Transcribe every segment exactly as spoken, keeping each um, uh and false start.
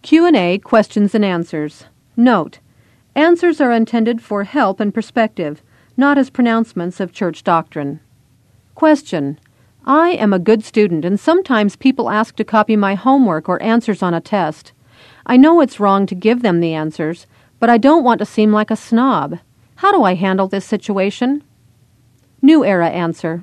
Q and A, questions and answers. Note: answers are intended for help and perspective, not as pronouncements of church doctrine. Question: I am a good student, and sometimes people ask to copy my homework or answers on a test. I know it's wrong to give them the answers, but I don't want to seem like a snob. How do I handle this situation? New Era answer: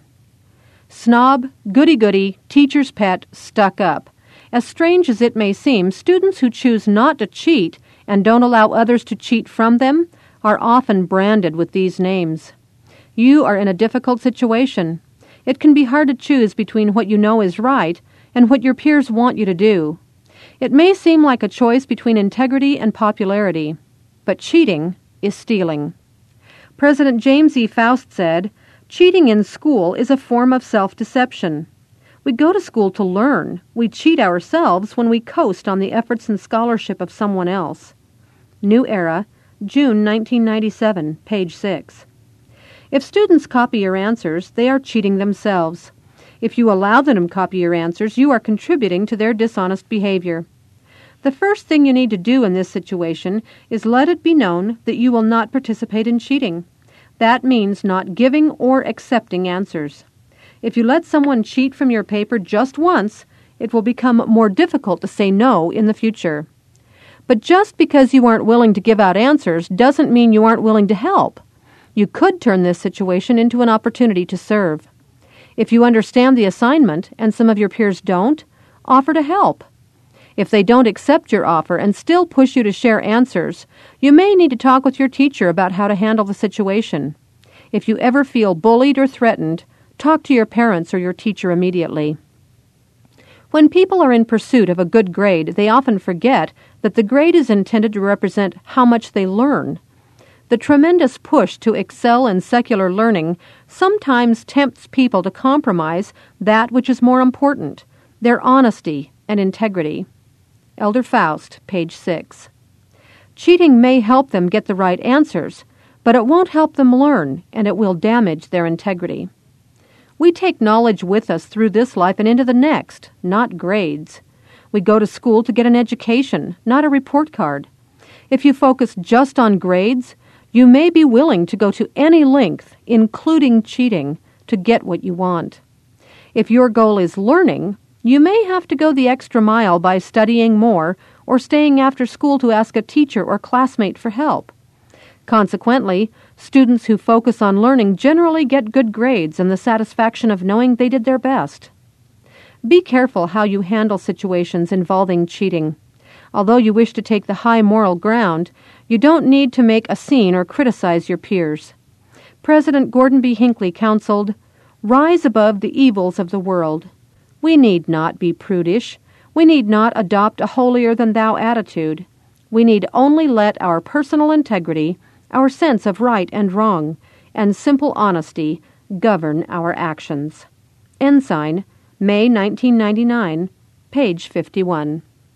snob, goody-goody, teacher's pet, stuck up. As strange as it may seem, students who choose not to cheat and don't allow others to cheat from them are often branded with these names. You are in a difficult situation. It can be hard to choose between what you know is right and what your peers want you to do. It may seem like a choice between integrity and popularity, but cheating is stealing. President James E. Faust said, "Cheating in school is a form of self-deception. We go to school to learn. We cheat ourselves when we coast on the efforts and scholarship of someone else." New Era, June nineteen ninety-seven, page six. If students copy your answers, they are cheating themselves. If you allow them to copy your answers, you are contributing to their dishonest behavior. The first thing you need to do in this situation is let it be known that you will not participate in cheating. That means not giving or accepting answers. If you let someone cheat from your paper just once, it will become more difficult to say no in the future. But just because you aren't willing to give out answers doesn't mean you aren't willing to help. You could turn this situation into an opportunity to serve. If you understand the assignment and some of your peers don't, offer to help. If they don't accept your offer and still push you to share answers, you may need to talk with your teacher about how to handle the situation. If you ever feel bullied or threatened, talk to your parents or your teacher immediately. When people are in pursuit of a good grade, they often forget that the grade is intended to represent how much they learn. The tremendous push to excel in secular learning sometimes tempts people to compromise that which is more important, their honesty and integrity. Elder Faust, page six. Cheating may help them get the right answers, but it won't help them learn, and it will damage their integrity. We take knowledge with us through this life and into the next, not grades. We go to school to get an education, not a report card. If you focus just on grades, you may be willing to go to any length, including cheating, to get what you want. If your goal is learning, you may have to go the extra mile by studying more or staying after school to ask a teacher or classmate for help. Consequently, students who focus on learning generally get good grades and the satisfaction of knowing they did their best. Be careful how you handle situations involving cheating. Although you wish to take the high moral ground, you don't need to make a scene or criticize your peers. President Gordon B. Hinckley counseled, "Rise above the evils of the world. We need not be prudish. We need not adopt a holier-than-thou attitude. We need only let our personal integrity, our sense of right and wrong, and simple honesty govern our actions." Ensign, May nineteen ninety-nine, page fifty-one.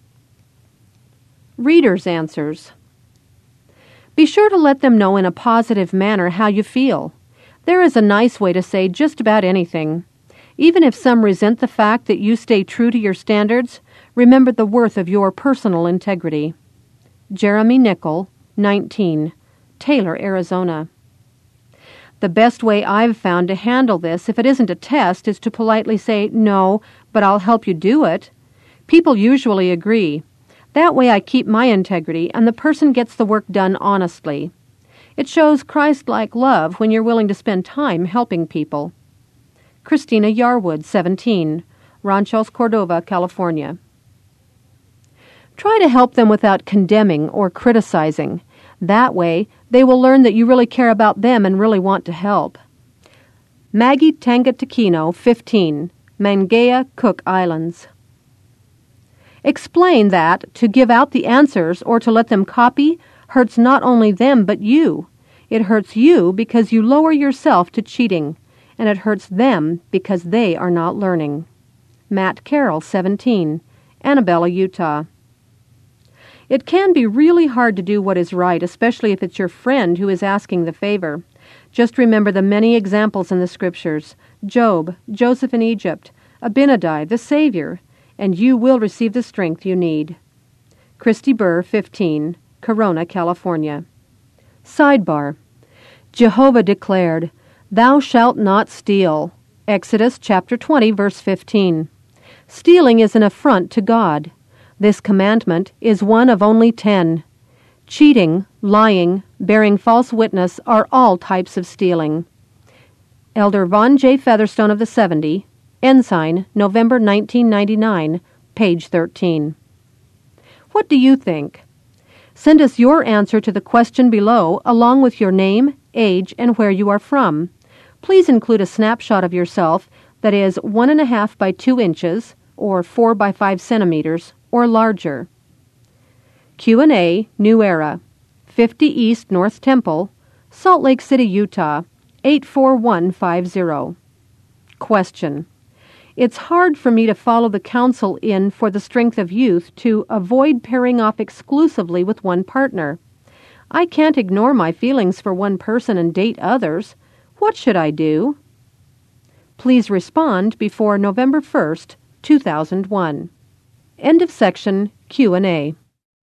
Reader's answers. Be sure to let them know in a positive manner how you feel. There is a nice way to say just about anything. Even if some resent the fact that you stay true to your standards, remember the worth of your personal integrity. Jeremy Nickel, nineteen, Taylor, Arizona. The best way I've found to handle this, if it isn't a test, is to politely say, "No, but I'll help you do it." People usually agree. That way I keep my integrity and the person gets the work done honestly. It shows Christ-like love when you're willing to spend time helping people. Christina Yarwood, seventeen, Ranchos Cordova, California. Try to help them without condemning or criticizing. That way, they will learn that you really care about them and really want to help. Maggie Tangatakino, fifteen, Mangea, Cook Islands. Explain that to give out the answers or to let them copy hurts not only them but you. It hurts you because you lower yourself to cheating, and it hurts them because they are not learning. Matt Carroll, seventeen, Annabella, Utah. It can be really hard to do what is right, especially if it's your friend who is asking the favor. Just remember the many examples in the Scriptures: Job, Joseph in Egypt, Abinadi, the Savior, and you will receive the strength you need. Christy Burr, fifteen, Corona, California. Sidebar. Jehovah declared, "Thou shalt not steal." Exodus chapter twenty, verse fifteen. Stealing is an affront to God. This commandment is one of only ten. Cheating, lying, bearing false witness are all types of stealing. Elder Vaughn J. Featherstone of the seventy, Ensign, November nineteen ninety-nine, page thirteen. What do you think? Send us your answer to the question below along with your name, age, and where you are from. Please include a snapshot of yourself that is one and a half by two inches, or four by five centimeters, or larger. Q and A, New Era, fifty East North Temple, Salt Lake City, Utah, eight four one five zero. Question. It's hard for me to follow the counsel in For the Strength of Youth to avoid pairing off exclusively with one partner. I can't ignore my feelings for one person and date others. What should I do? Please respond before November first, two thousand one. End of section Q and A.